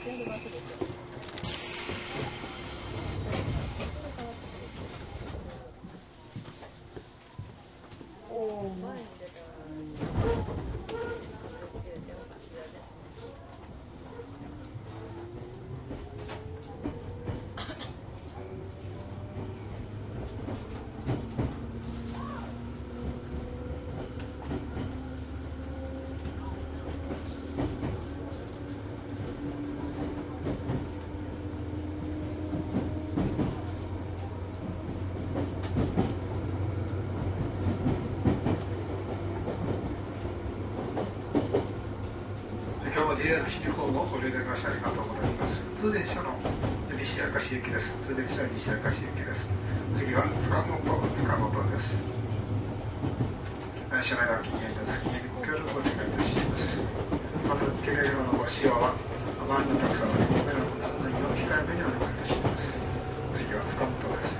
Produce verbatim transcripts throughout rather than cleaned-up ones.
死んでますでしょ。おお、前に出たら今日も ジェイアール 西日本をご利用いただきましてありがとうございます。通電車の西明石駅です。通電車西明石駅です。次は塚本塚本です。車内は禁煙です。禁煙にご協力お願いいたします。まず携帯電話のご使用は周りのお客様にご迷惑にならないよう控えめにお願いいたします。次は塚本です。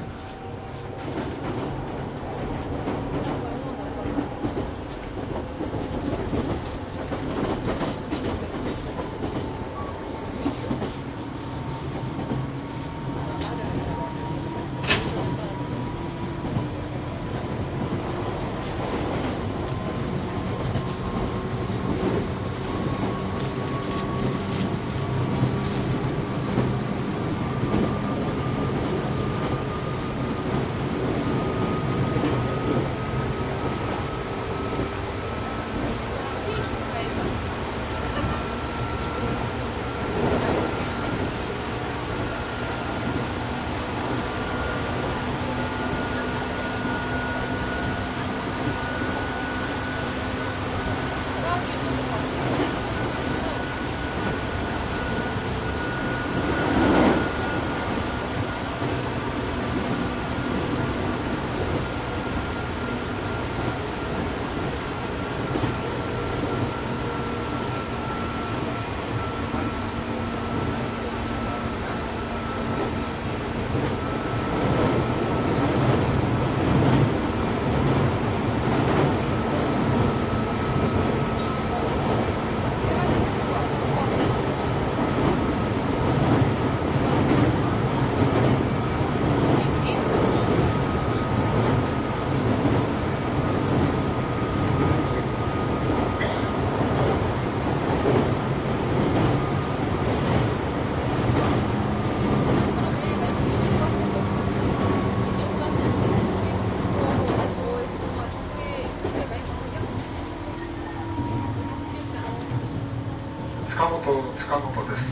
塚本塚本です。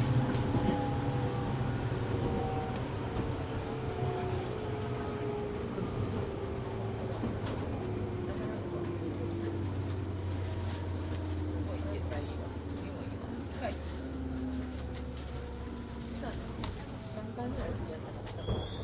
さんかいぐらい付き合ったかった。